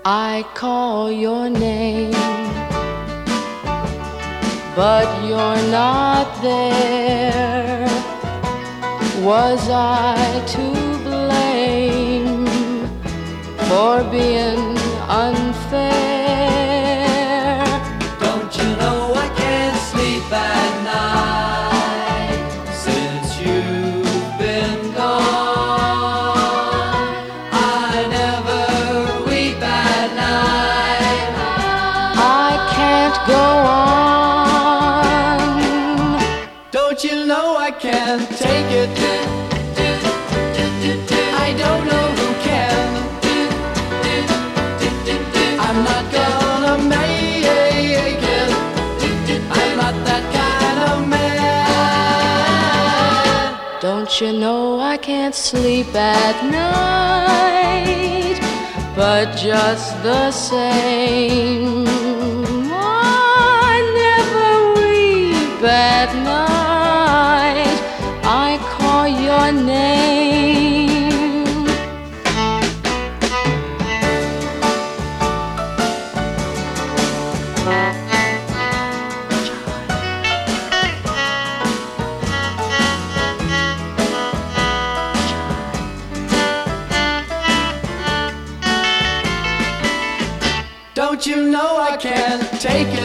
I call your name, but you're not there. Was I to blame for being unfair? Don't you know I can't sleep at night since you've been gone? I never weep at night. I can't go on. Don't you know I can't take it? I don't know who can. I'm not gonna make it. I'm not that kind of man. Don't you know I can't sleep at night, but just the same, I never weep at night. I call your name. Don't you know I can't take it?